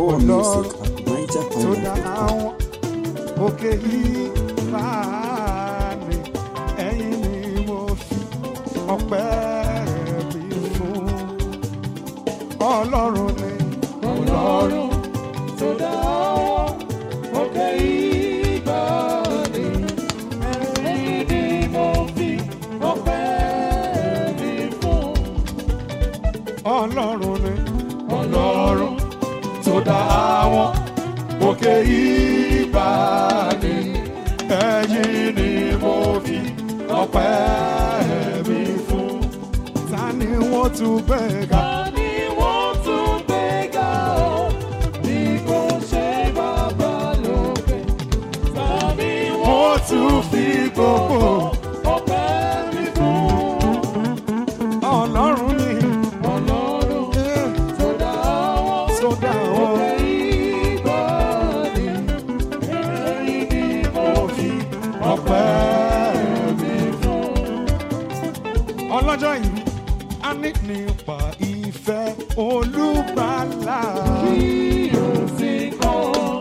More music at tó dá NigerPilot.com. àwọn òkè yìí máa ní ẹ̀yìn ni mo fi ọpẹ́ mi fún ọlọ́run ni Ọlọ́run tó dá àwọn òkè ìgbàanì, ẹ̀yin ni mo fi ọpẹ́ mi fún. ọlọ́run ni Ọlọ́run tó dá àwọn òkè ìgbàanì, ẹ̀yin ni mo fi ọpẹ́ mi fún. ta ni wọ́n tún bẹ́ẹ̀ ga. Ta ni wọ́n tún gbéga o, bí kò ṣe Baba lókè? Ta ni wọ́n tún fi gbogbo ọpẹ́ mi fún? ọlọ́run ni Ọlọ́run tó dá àwọn tó dá àwọn òkè ìgbàanì, ẹ̀yin ni mo fi ọpẹ́ mi fún. ọlọ́jọ́ yìí a ní nípa ìfẹ́ olùgbàlà. Kí o sì kọ́.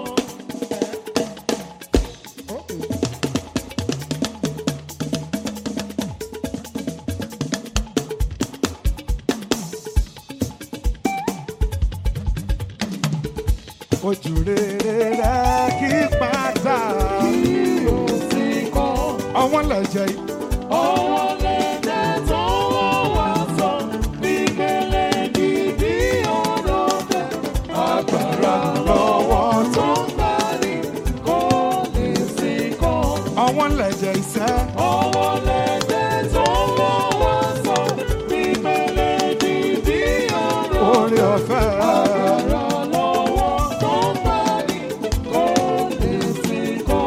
ojú rere rẹ̀ kí padà. Kí o sì kọ́. ọwọ́ lẹ̀jẹ̀ yìí Ọwọ́ lẹ́jẹ̀ tó wọ́n wá sọ, nígbèlè gidi ọ̀rọ̀ bẹ̀. Agbára lọ́wọ́ tó ń gbani, kò lè sí kọ́. ọwọ́ lẹ̀jẹ̀ ìṣẹ́ Ọwọ́ lẹ́jẹ̀ tó wọ́n wá sọ, nígbèlè gidi ọ̀rọ̀ orí bẹ̀. ọ̀fẹ́. Agbára lọ́wọ́ tó ń gbani, kò lè sí kọ́.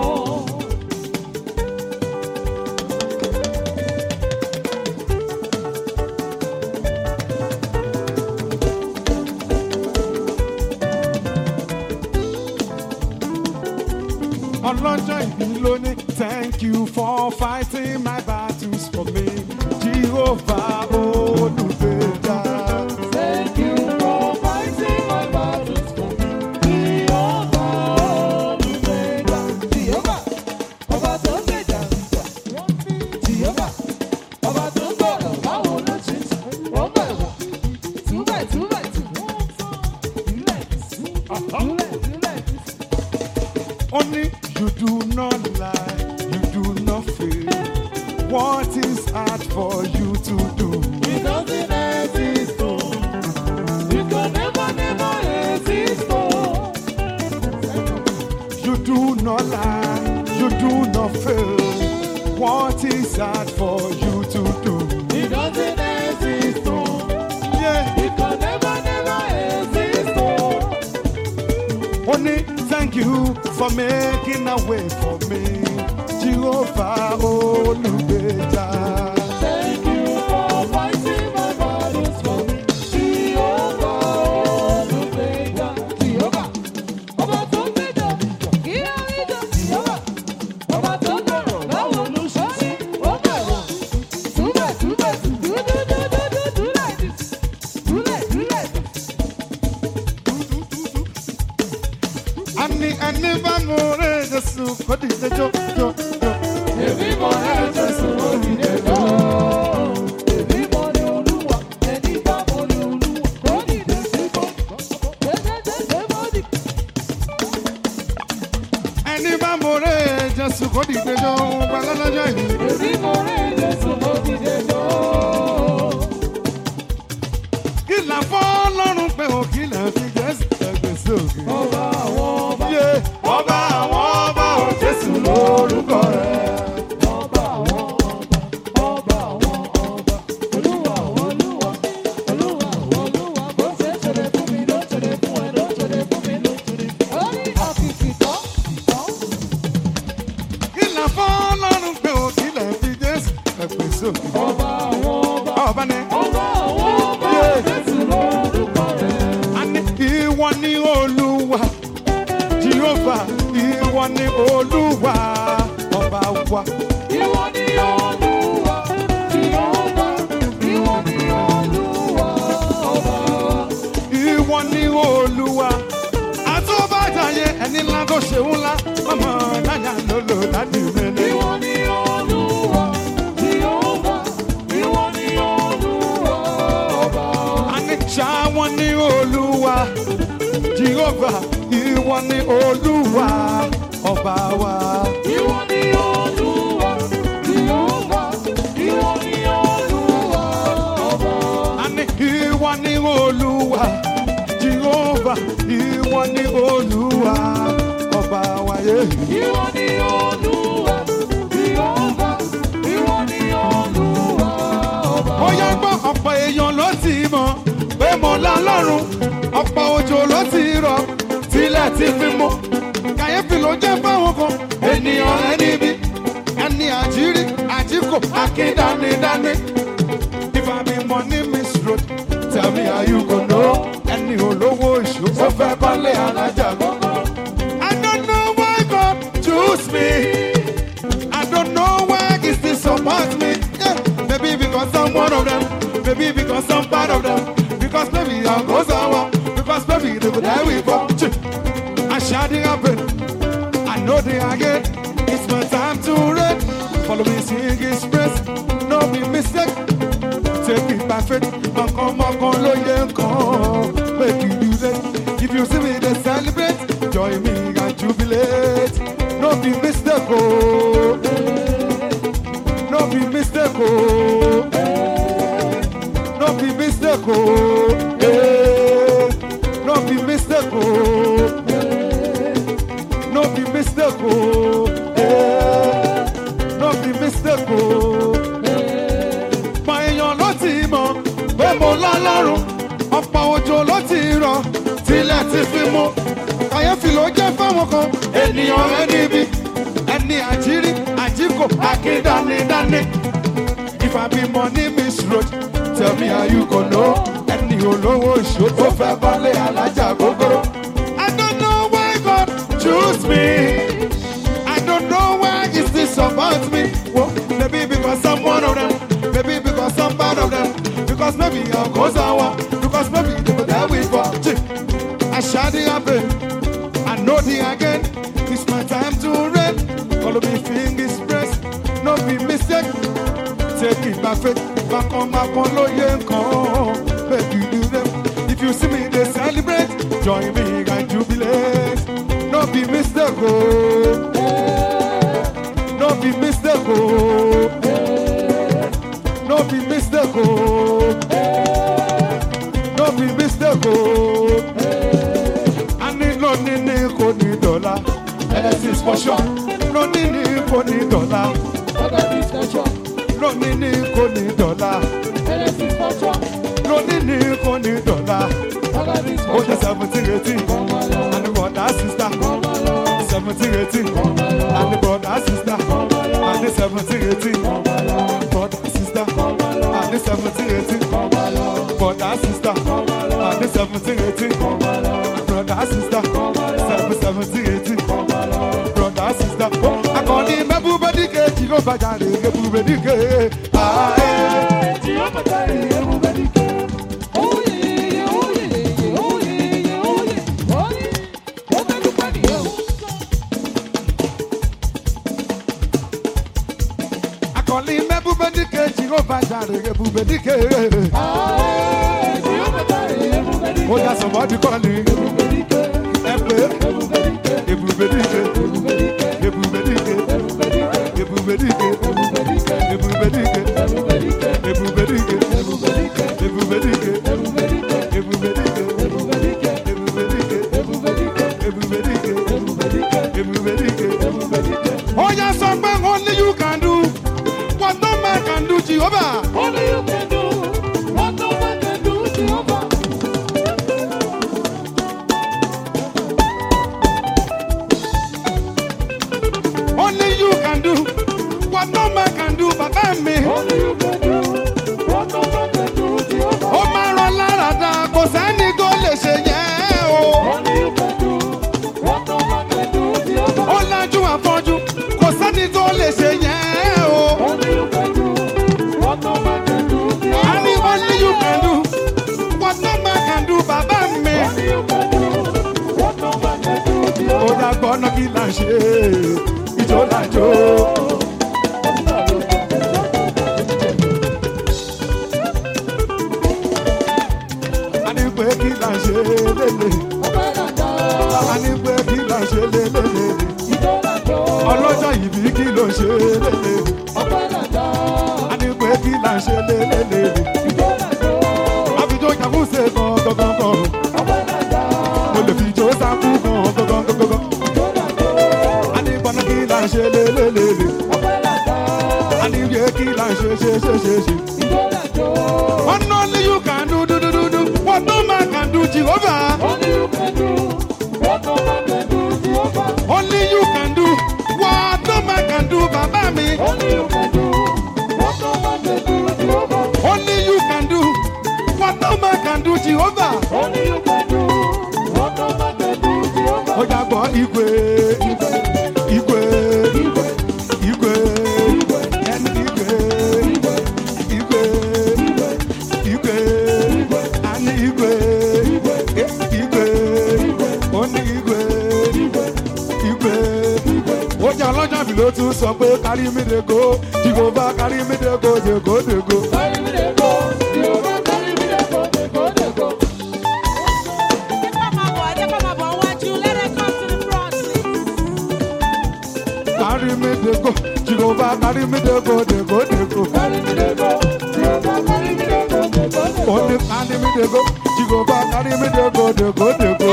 ọlọ́jọ́ ìbí ló ní thank you for fighting my battles for me Jehovah olùgbèjà. Thank you for fighting my battles for me. Jehovah, olùgbèjà. Jehovah, ọba tó ń gbèjà níjà. Jehovah, ọba tó ń gbọ̀rọ̀ báwo ló ṣe ṣe. Wọ́n bẹ̀rù túbẹ̀ túbẹ̀ tù. Túlẹ̀ túlẹ̀. Only you do not lie, you do not fail. What is hard for you to do? It doesn't exist, oh. It can never, never exist, oh. You do not lie, you do not fail. What is hard for you to do? It doesn't exist, oh. Yeah, It can never, never exist, oh. only thank you for making a way for me, Jehovah olùgbèjà. Thank you for fighting my battles for me. Jehovah, olùgbèjà. Jehovah, ọba tó ń gbèjà níjà. Kí á rí jà. Jehovah, ọba tó ń gbọ̀rọ̀ báwo ló ṣe ṣe. Ó bẹ̀rù túbẹ̀ túbẹ̀ tù. Túlẹ̀ tù. Túlẹ̀ tù. Ẹni bá mú rẹ̀ Jésù kó dìde jó jó jó. Èmi mọ̀ ẹ́ Jésù òdìdè lọ. ṣe ńlá ọmọ náà lọ́lọ́ láti mẹ́lẹ̀. Ìwọ ni Olúwa, Jèhófà, ìwọ ni Olúwa, ọba. Àní ṣáwọn ní Olúwa, Jèhófà, ìwọ ni Olúwa, ọba wa. Ìwọ ni Olúwa, Jèhófà, ìwọ ni Olúwa, ọba. Àní ìwọ ni Olúwa, Jèhófà, ìwọ ni Olúwa, ọba wa. Ìwọ ni Olúwa, Jèhófà, ìwọ ni Olúwa, ọba. Ó yá gbọ́ ọ̀pọ̀ èèyàn ló ti mọ̀ pé mo lọ́lọ́run, ọ̀pọ̀ òjò ló ti rọ̀ tilẹ̀ ti fi mọ́. Kàyéfì ló jẹ́ fáwọn kan ènìyàn ẹni bí ẹni àjírí àjíkò akíndánidání. If I be money miss road, tell me how you go know. Ẹni olówó ìṣó ó fẹ́ kọ́lé alájà gbọ́ngàn. I don't know why God choose me. I don't know why He still support me. Yeah. Maybe because I'm one of them. Maybe because I'm part of them. Because maybe I go somewhere. Because maybe they will die with me. I shall the happen. I know the again. It's my time to read. Follow me, sing His praise. No be mistake. Take it by faith. Come on, make you do that. If you see me, they celebrate. Join me and jubilate. No be mistake, oh. No be mistake, oh. No be mistake, oh. Eh. No be mistake, oh. No be mistake, oh. Eh. No be mistake, oh. Pa èèyàn ló ti mọ̀ pé mo lọ́lọ́run, ọ̀pọ̀ òjò ló ti rọ̀ tilẹ̀ ti fi mú. Kàyéfì ló jẹ́ fáwọn kan ènìyàn ẹni bí ẹni àjírí àjíkò akíndánidání. If I be money miss road, tell me how you go know. Ẹni olówó ìṣó tó fẹ́ kọ́lé alájà gogoro. I don't know why God choose me. I don't know why He still support me. Well, maybe because I'm one of them. Maybe because I'm part of them. Because maybe I'll go somewhere. Because maybe they will die with me. I shall the happen. I know the again. It's my time to read. Follow me, fingers pressed. No be mistake. Take it by faith. Back on low make you do them. If you see me, they celebrate. Join me and jubilate. No be mistake, oh. No be mistake, oh. No be mistake, oh. No be mistake, oh. I need no nini ko ni dollar. This for sure. No nini ko ni dollar. No nini ko ni dollar. No nini ko ni dollar. Oh, the 17, 18. And the brother sister. 17, 18. And the brother sister. And the 17, 18. Brother sister. And the 17, 18. Brother sister. And the 17, 18. Brother sister. 17, 18. Brother sister. I call him everybody. You go back and everybody. Ah, eh. Oh, yeah, somebody calling. Oh, yeah, something only you can do. What no man can do, Jehovah. Only you can do what no man can do, Jehovah. Only you can do what no man can do, Baba mi. Only you can do what no man can do, Jehovah. Ó máa rán lára dá, kò sẹ́ni tó lè ṣe yẹn o. Only you can do what no man can do, Jehovah. Ó lajú àfọ́jú, kò sẹ́ni tó lè ṣe yẹn o. Only you can do what no man can do, Jehovah. Àní only you can do what no man can do, Baba mi. Only you can do what no man can do, Jehovah. Ó dàgbọ́ gbọ́nà kí là ń ṣe ìjó làjò. a ní pé kí là ń ṣe lélẹ̀. a ní pé kí là ń ṣe lélẹ̀. ọlọ́jọ́ ìbí kí ló ń ṣe lélẹ̀. a ní pé kí là ń ṣe lélẹ̀. àfijọ́ ìjàkúnṣe gangan. mo lè fi jó sáfù gangan. a ní gbọ́nà kí là ń ṣe lélẹ̀. a ní yé kí là ń ṣe. What only you can do. What no man can do, Jehovah. Only you can do what no man can do, Jehovah. Only you can do what no man can do, Baba mi. Only you can do what no man can do, Jehovah. Only you can do what no man can do, Jehovah. Only you can do what no man can do, Jehovah. Oya gbọ́ igwe, igwe, ẹni igwe, ani igwe, oni igwe. Oja ọlọ́jà bí ló tún sọ pé kárí mi dé go, Jehovah kárí mi dé go, dègo. Carry me there, go, Jehovah. Carry me there, go. Carry me dé go, Jehovah kárí mi dé go, dègo. Carry me there, go, Jehovah. Carry me there, go. Only carry me dé go, Jehovah kárí mi dé go, dègo.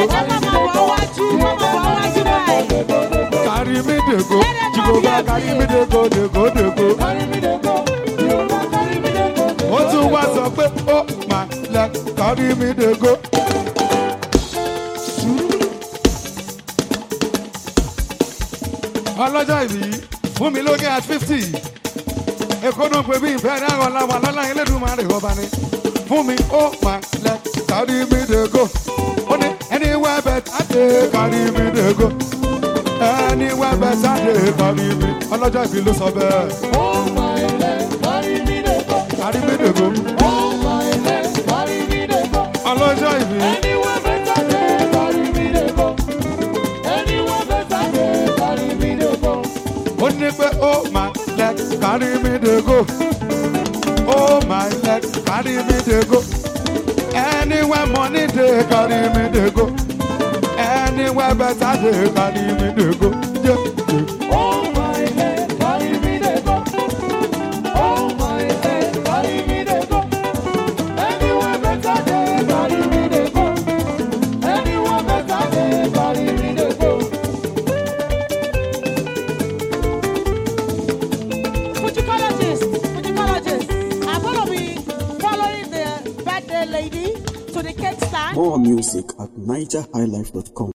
Carry me dé go, Jehovah kárí mi dé go, dègo. Carry me there, go, Jehovah. Carry me there, go. Ó tún wá sọ pé ó máa lẹ kárí mi dé go. Ọlọ́jọ́ ìbí fún mi lóge at 50. Èkó ló ń pè bí ìfẹ́ ní àwọn làwọn lọ́la Elédùmarè ọba ni. Fún mi ó máa lẹ kárí mi dé go. Ó ní anywhere better dey kárí mi dé go. Anywhere better dey kárí mi. Ọlọ́jọ́ ìbí ló sọ bẹ́ẹ̀. Oh my leg, carry me there, go. Kárí mi dé go. Oh my leg, carry me there, go. Ọlọ́jọ́ ìbí. Anywhere better dey, carry me there, go. Anywhere better dey, carry me there, go. Ó ní pé ó máa lẹ kárí mi dé go. Ó máa lẹ kárí mi dé go. Anywhere money dey carry me dey go. Anywhere better dey carry me dey go. Oh my leg, carry me there, go. Oh my leg, carry me there, go. Anywhere better dey, carry me there, go. Anywhere better dey, carry me there, go. Fujicologist, I'm gonna be following the birthday lady to the cake stand. More music at NigerHighlife.com.